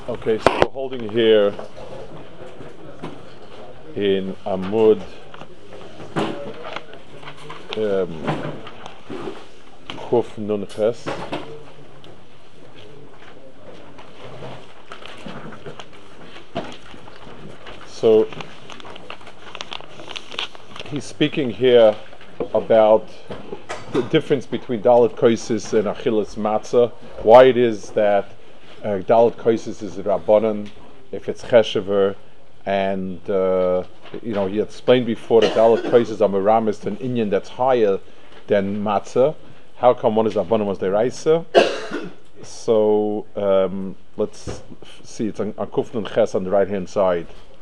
Okay, so we're holding here in Amud Kuf Nun Ches. So he's speaking here about the difference between Dalit Koisis and Achilas Matzah. Why it is that Dalit Koisis is a Rabbanan if it's Cheshever, and he explained before that Dalit Koisis are Meramis to an Inyan that's higher than Matzah. How come one is Rabbanan, was Deraisa? So let's see. It's on Kuf Nun Ches on the right hand side.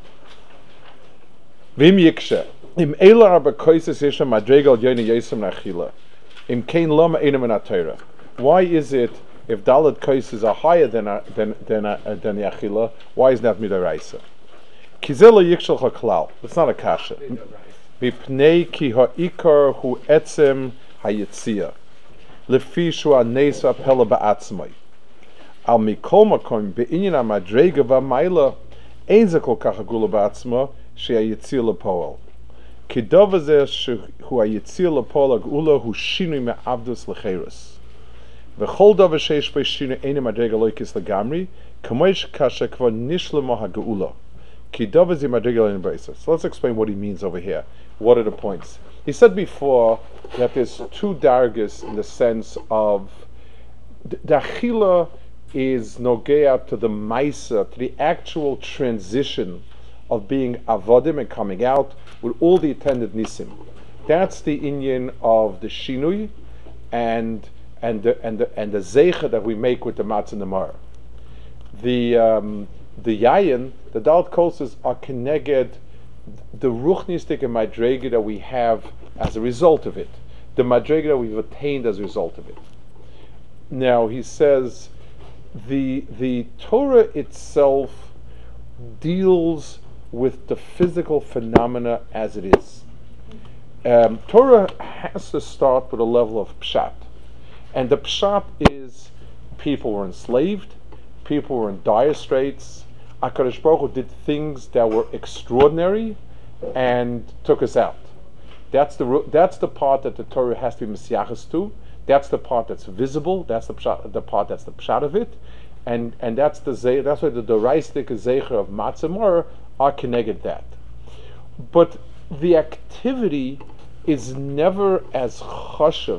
Vim Yikshe. Im Eila Arba Koisis Yesha Madregal Yoini Yesem Nachila. Im Kain Lama Einam in Atayra. Why is it if Dalit Koisis are higher than the Achila? Why is that Midaraisa? Kizela Yikshel Chaklal. It's not a kasha. Vipnei ki ha'ikar hu etzem hayitzia. Lefi shua nesa pela ba'atzmai. Al mikol makom be'inyan ha'madrega v'mayla ein ze kol kach hagula ba'atzma she'hayitzia lepoel. Ki dova zeh shehu hayitzia lepoel ha'gula hu shinui me'avdus lecheirus. V'chol dova sheish bei shinui ein ha'madrega loikis legamri kamoish kasha kva nishlema ha'geula. Ki dova zeh madrega lein b'reisa. So let's explain what he means over here. What are the points? He said before that there's two dargas in the sense of the achila is nogea to the maisa, to the actual transition of being avodim and coming out with all the attendant nisim. That's the inyan of the shinui and the zeicha that we make with the matzah and the mar. The yayin, the Dalit Koisis are connected the ruchnistic and madrega that we have as a result of it, the madrega that we've attained as a result of it. Now he says the Torah itself deals with the physical phenomena as it is. Torah has to start with a level of pshat, and the pshat is people were enslaved, people were in dire straits. HaKadosh Baruch Hu did things that were extraordinary and took us out. That's the part that the Torah has to be mesiachas to. That's the part that's visible. That's the part that's the pshat of it, and that's why the doraistic zeicher of matzah mar are connected that. But the activity is never as chashav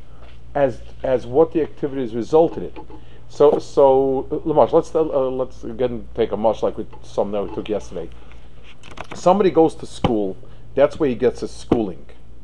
as what the activity has resulted in. So Lamash, let's again take a mush like some that we took yesterday. Somebody goes to school. That's where he gets his schooling.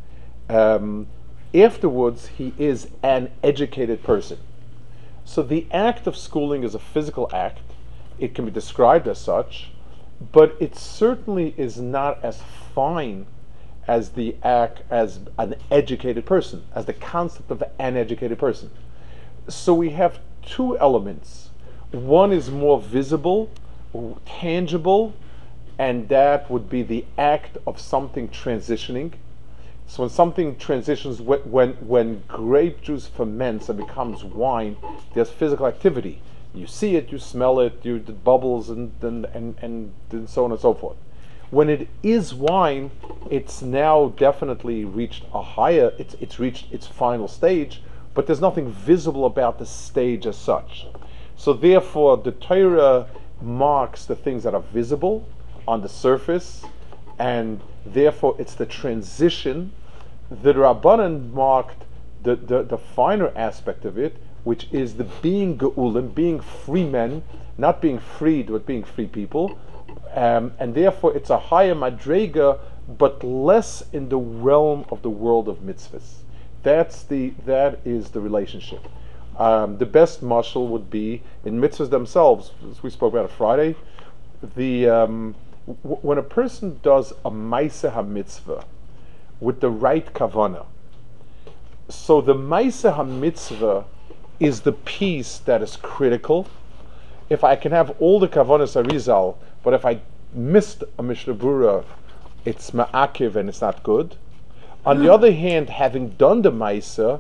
Afterwards, he is an educated person. So the act of schooling is a physical act. It can be described as such, but it certainly is not as fine as the act as an educated person, as the concept of an educated person. So we have two elements. One is more visible, tangible, and that would be the act of something transitioning. So when something transitions, when grape juice ferments and becomes wine, there's physical activity. You see it, you smell it, it bubbles, and so on and so forth. When it is wine, it's now definitely reached a higher. It's reached its final stage. But there's nothing visible about the stage as such. So therefore, the Torah marks the things that are visible on the surface, and therefore it's the transition. The Rabbanan marked the finer aspect of it, which is the being ge'ulim, being free men, not being freed, but being free people. And therefore it's a higher madrega, but less in the realm of the world of mitzvahs. That is the relationship. The best mashal would be in mitzvahs themselves, as we spoke about on Friday. When a person does a ma'aseh ha-mitzvah with the right kavanah, so the ma'aseh ha-mitzvah is the piece that is critical. If I can have all the kavanas arizal, but if I missed a Mishnah Berurah, it's ma'akiv and it's not good. On the other hand, having done the ma'aseh,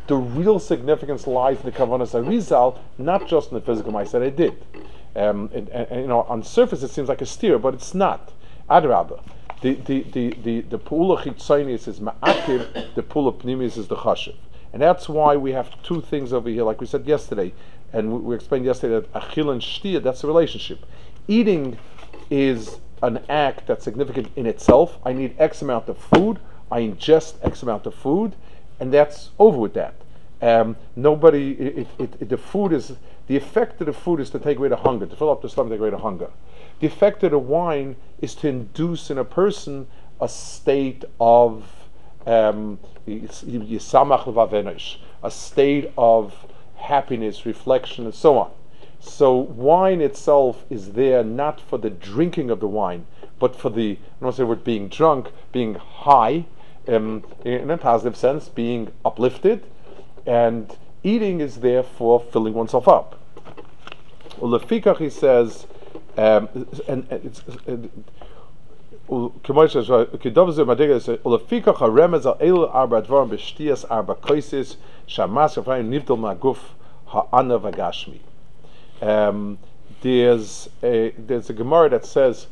The real significance lies in the Kavanas Arizal, not just in the physical mice that I did. And on surface it seems like a steer, but it's not. Adrabah. The Pula Chitzonius is Ma'akiv, the Pula Pnimius is the Chashiv. And that's why we have two things over here, like we said yesterday, and we explained yesterday that Achil and Shtia, that's the relationship. Eating is an act that's significant in itself. I need X amount of food, I ingest X amount of food, and that's over with that. The food is, the effect of the food is to take away the hunger, to fill up the stomach, take away the hunger. The effect of the wine is to induce in a person a state of a state of happiness, reflection, and so on. So wine itself is there not for the drinking of the wine, but for the, I don't want to say the word being drunk, being high, in a positive sense, being uplifted, and eating is there for filling oneself up. Well, Lefikach, he says, there's a Gemara that says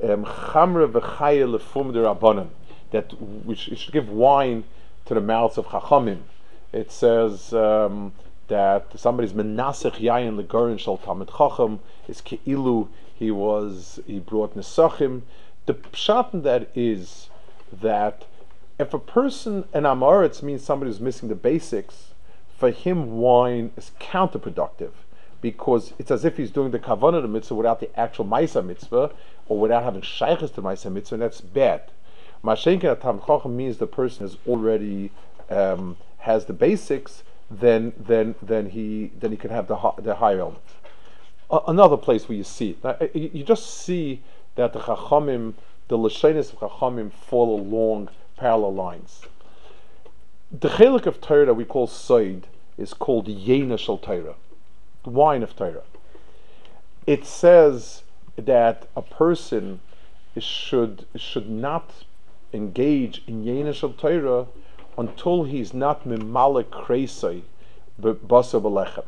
that we should give wine to the mouths of Chachamim. It says that somebody's menasech yayin legorin shel tamid chacham is keilu he brought nesachim. The pshat in that is that if a person, an amoritz means somebody who's missing the basics, for him wine is counterproductive, because it's as if he's doing the kavanah of the mitzvah without the actual ma'isa mitzvah, or without having shaykhs to ma'isa mitzvah, and that's bad. Mashenken tamid chacham means the person has already has the basics, then he can have the higher element. Another place where you see it, you just see that the Chachamim, the Lashonis of Chachamim, fall along parallel lines. The chelik of Torah that we call Soid is called Yena Shel Torah, the wine of Torah. It says that a person should not engage in Yena Shel Torah until he's not mimale kreisai b'basa b'lechem.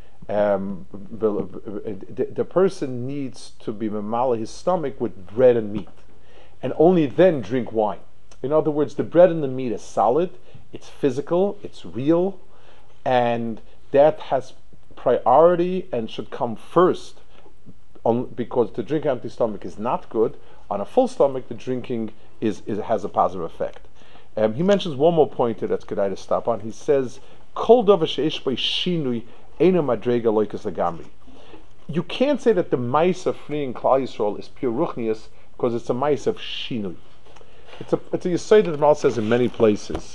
The person needs to be mimale his stomach with bread and meat, and only then drink wine. In other words, the bread and the meat is solid, it's physical, it's real, and that has priority and should come first, because to drink empty stomach is not good. On a full stomach, the drinking has a positive effect. He mentions one more point here that's good to stop on. He says, "Kol davar sheish bo shinui eino madrega loikas lagamri." You can't say that the mice of freeing Klal Yisrael is pure ruchnius, because it's a mice of shinui. It's a yesod that the Mal says in many places.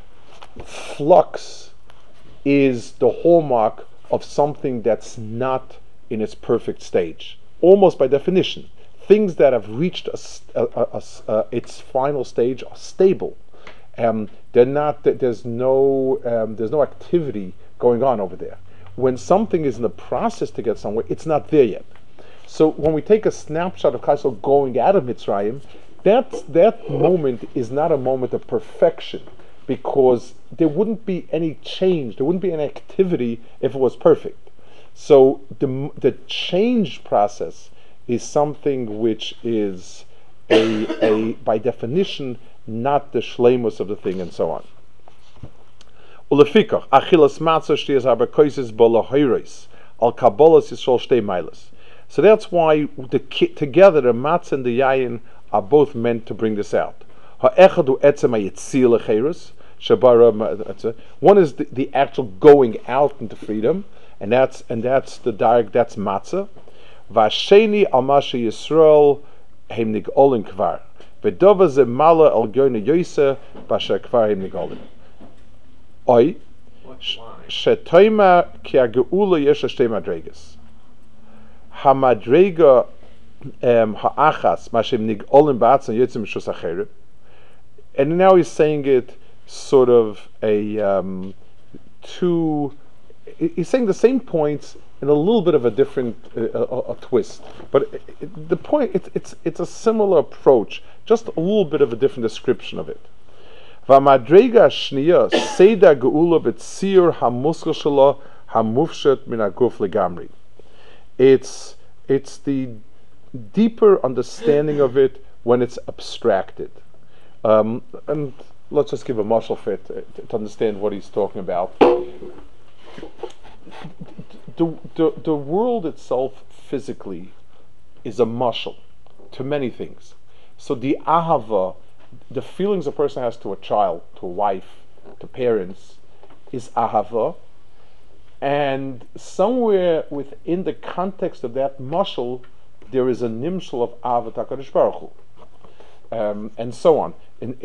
Flux is the hallmark of something that's not in its perfect stage, almost by definition. Things that have reached its final stage are stable. They're not. There's no activity going on over there. When something is in the process to get somewhere, it's not there yet. So when we take a snapshot of Klal Yisrael going out of Mitzrayim, that moment is not a moment of perfection, because there wouldn't be any change, there wouldn't be any activity if it was perfect. So the change process is something which is a by definition not the shleimus of the thing, and so on. Ulefikach achilas matzah shtias arbakoises bolahoiros al kabbalas yisrael shtei milas. So that's why together the matzah and the yayin are both meant to bring this out. Ha'echadu etzem hayitzil lecheirus shabara. One is the actual going out into freedom, and that's the direct, that's matzah. Vasheni al masha Yisrael heim nigolin kvar. V'dova ze mala al goyne yoyse basha kvar heim nigolin. Oy shetoima ki hageula yesh shtei madregas. Hamadrega ha'achas mashem nigolin ba'atzon yotzim mishus acherib. And now he's saying it sort of he's saying the same points in a little bit of a different a twist, but the point it's a similar approach, just a little bit of a different description of it. V'madrega shniya seda geula b'tzir hamuskel shelo hamufshet min haguf legamri. It's the deeper understanding of it when it's abstracted. And let's just give a mashal for it to understand what he's talking about. The world itself physically is a mashal to many things. So the ahava, the feelings a person has to a child, to a wife, to parents, is ahava. And somewhere within the context of that mashal, there is a nimshal of ahavat HaKadosh Baruch Hu, and so on.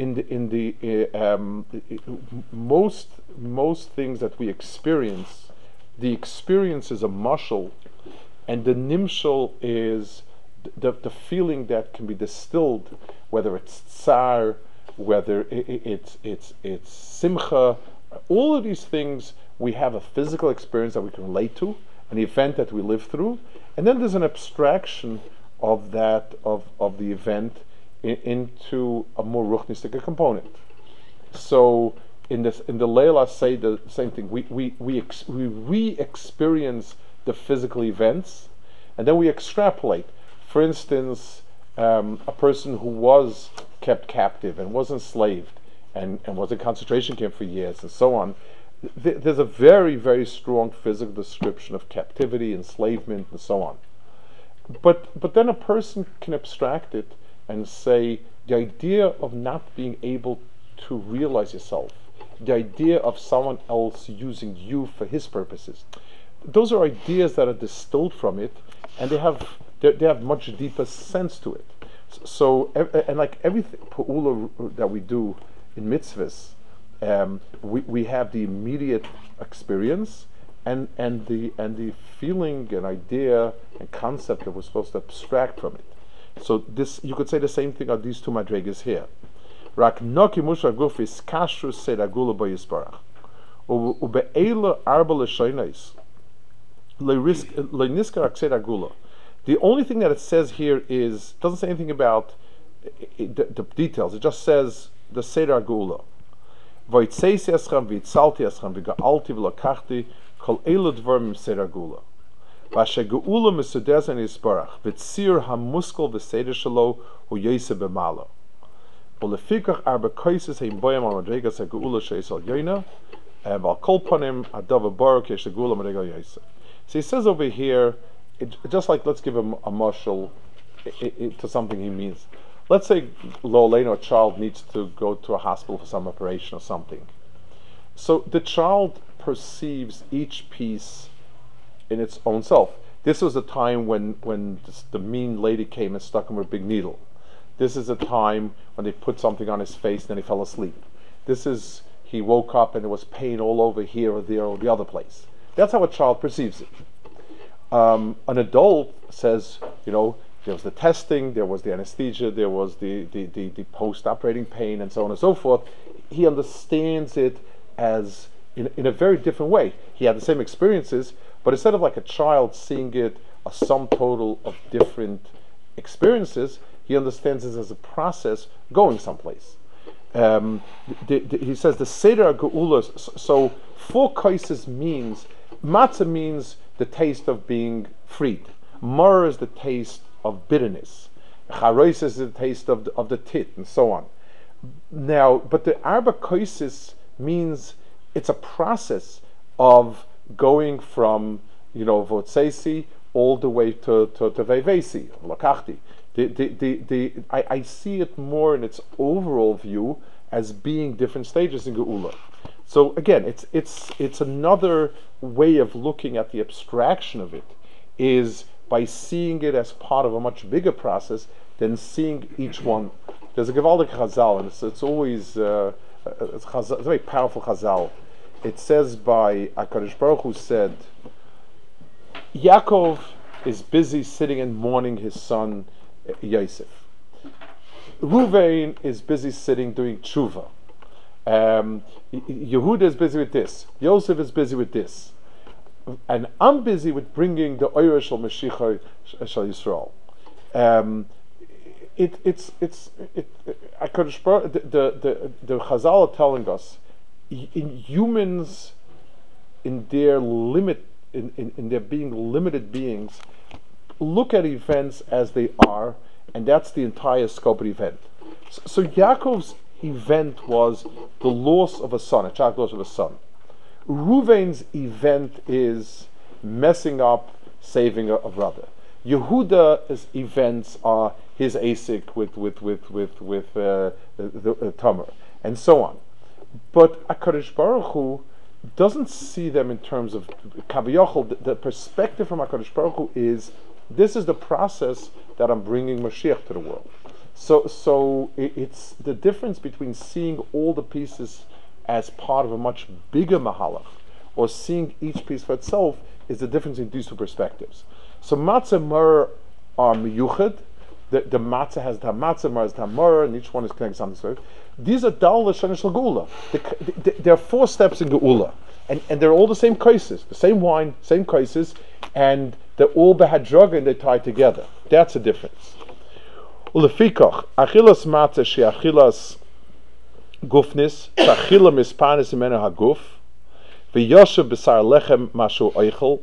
Most things that we experience, the experience is a mashal, and the nimshal is the feeling that can be distilled, whether it's tsar, whether it's simcha. All of these things, we have a physical experience that we can relate to, an event that we live through, and then there's an abstraction of that of the event into a more ruchnistic component. So in the Leila say the same thing. We re-experience the physical events, and then we extrapolate. For instance, a person who was kept captive and was enslaved and was in concentration camp for years and so on. There's a very, very strong physical description of captivity, enslavement, and so on. But then a person can abstract it and say the idea of not being able to realize yourself, the idea of someone else using you for his purposes, those are ideas that are distilled from it, and they have much deeper sense to it. So and like everything pa'ula that we do in mitzvahs, we have the immediate experience and the feeling and idea and concept that we're supposed to abstract from it. So this, you could say the same thing on these two madregas here. Rak noki musha gufis kashrus sedagula boyisparach ube'ela arba l'shoinais le'niskar sedagula. The only thing that it says here is, doesn't say anything about the details. It just says the Seder Gula. V'itzeisi eschem v'yitzalti eschem v'ga'alti v'lokachti kol eila dvarim Seder Gula. V'ashe geula mesudezen yisbarach v'tzir hamuskel v'seder shelo hu yoseh b'malo. V'lefikach arba koises heim boyam al madregas ha'geula she'esal yoina v'al kol panim adav baruch yesh ha'geula madrega yoseh. So he says over here, just like, let's give him a mashal to something he means. Let's say lo aleinu, a child needs to go to a hospital for some operation or something. So the child perceives each piece in its own self. This was a time when the mean lady came and stuck him with a big needle. This is a time when they put something on his face and then he fell asleep. This is, he woke up and there was pain all over here or there or the other place. That's how a child perceives it. An adult says, there was the testing, there was the anesthesia, there was the post-operating pain, and so on and so forth. He understands it as in a very different way. He had the same experiences, but instead of like a child seeing it a sum total of different experiences, he understands it as a process going someplace. He says the Seder Geula, so 4 kaises means, matzah means the taste of being freed. Mar is the taste of bitterness. Charois is the taste of the tit, and so on. Now, but the arba koisis means it's a process of going from votseisi all the way to vevesi, lakachti. I see it more in its overall view as being different stages in Geula. So again, it's another way of looking at the abstraction of it, is by seeing it as part of a much bigger process than seeing each one. There's a Gevaldik Chazal, and it's always it's a very powerful Chazal. It says by HaKadosh Baruch Hu said, Yaakov is busy sitting and mourning his son Yosef. Ruvain is busy sitting doing tshuva. Yehuda is busy with this. Yosef is busy with this. And I'm busy with bringing the Oyer Shel Mashiach Shel Yisrael. I could the Chazal are telling us in humans, in their limit, in their being limited beings, look at events as they are, and that's the entire scope of the event. So Yaakov's event was the loss of a son, a child loss of a son. Reuven's event is messing up, saving a brother. Yehuda's events are his asik with the Tamar, and so on. But HaKadosh Baruch Hu doesn't see them in terms of Kaviyachol. The perspective from HaKadosh Baruch Hu is, this is the process that I'm bringing Mashiach to the world. So it's the difference between seeing all the pieces as part of a much bigger mahalach, or seeing each piece for itself, is the difference in these two perspectives. So matzah mar are miyuchad. The matzah has the matzah, mar has the mar, and each one is connected to something. These are dal l'shana shel geula. There are 4 steps in geula, and they're all the same kaises, the same wine, same kaises, and they're all behadroga and they tie together. That's the difference. Ulefikach achilas matzah she achilas gufnis, achila mispanis imenu haguf, v'yoshev b'sar lechem mashu oichel,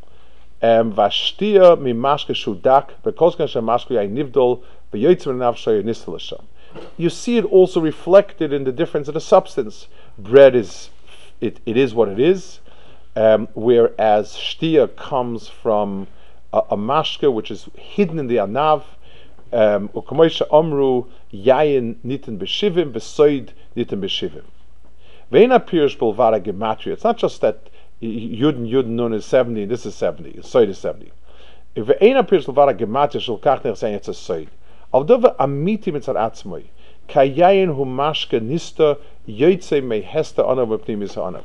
v'ashtia mimashke shudak, v'kolskan shemashke yai nivdol, v'yoytzim nafshay nistelasham. You see it also reflected in the difference of the substance. Bread is, it is what it is, whereas shtia comes from a mashke which is hidden in the anav. U'kamoisha amru yayin nitin b'shivim v'soid nitin b'shivim. Ve'ena pirush b'lvara gematria. It's not just that Yud Nun is 70, this is 70, soid is 70. Ve'ena pirush b'lvara gematria shel kach nech saying it's a soid. Avdova amiti mitzad atzmoi. Kayayin hu mashke nista yoytze mehesta anav v'pnimis anav.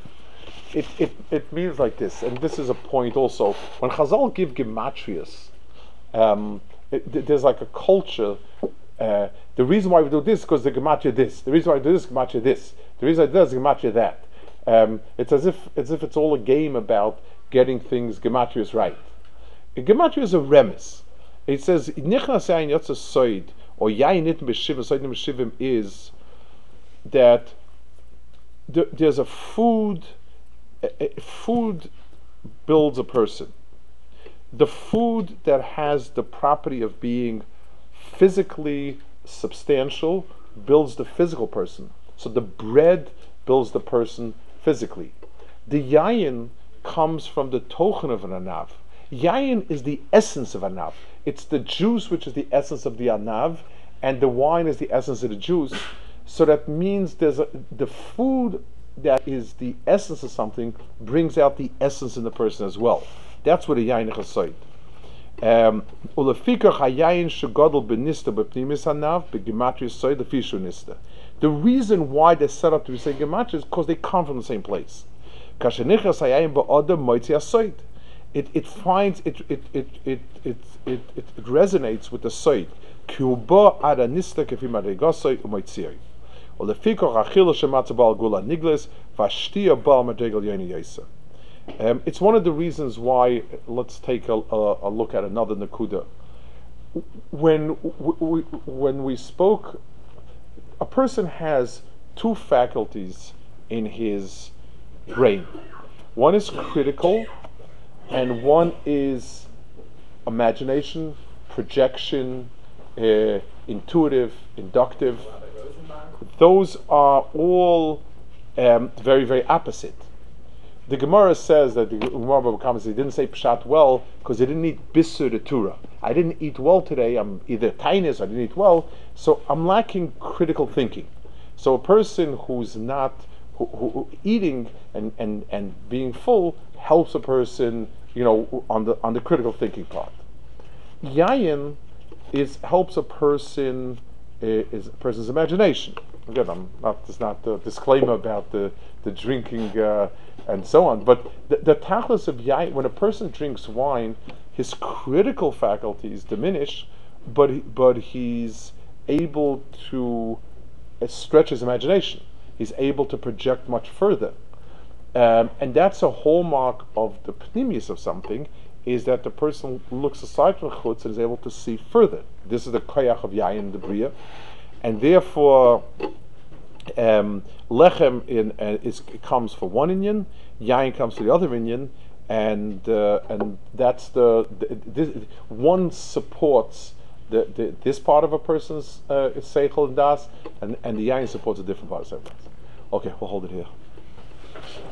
It means like this, and this is a point also. When Chazal give gematrias, there's like a culture. The reason why we do this is because the gematria this. The reason why we do this is gematria this. The reason why we do this is gematria that. It's as if it's all a game about getting things gematrias right. Gematria is a remes. It says nichnas yayin yotza soid or yayin nitin b'shivim soid nitin b'shivim is that there's a food. Food builds a person. The food that has the property of being physically substantial builds the physical person. So the bread builds the person physically. The yayin comes from the tochen of an anav. Yayin is the essence of anav. It's the juice which is the essence of the anav, and the wine is the essence of the juice. So that means the food that is the essence of something brings out the essence in the person as well. That's what a yayin chasoid. Ulefikach hayayin shegadol benista b'pnimis hanav b'gematria soid lefishu nista. The reason why they're set up to be saying gematria is because they come from the same place. Kashenichas hayayin ba'odam moitzi hasoid. It finds it resonates with the soid. Kuba ada nista kefim adegasoid umoitzioi. It's one of the reasons why. Let's take a look at another nakuda. When we spoke, a person has 2 faculties in his brain. One is critical, and one is imagination, projection, intuitive, inductive. Those are all very, very opposite. The Gemara says that the Gemara Baba Kama says he didn't say pshat well because he didn't eat bisur de Torah. I didn't eat well today. I'm either tainis, I didn't eat well, so I'm lacking critical thinking. So a person who's not who eating and being full helps a person, on the critical thinking part. Yayin helps a person is a person's imagination. Again, it's not the disclaimer about the drinking and so on, but the tachlis of yayin, when a person drinks wine, his critical faculties diminish, but he's able to stretch his imagination. He's able to project much further. And that's a hallmark of the pnimius of something, is that the person looks aside from chutz and is able to see further. This is the koyach of yayin, the bria, and therefore lechem comes for one inyan, yayin comes for the other inyan, and that's this one supports this part of a person's seichel and das, and the yayin supports a different part of seichel. Okay, we'll hold it here.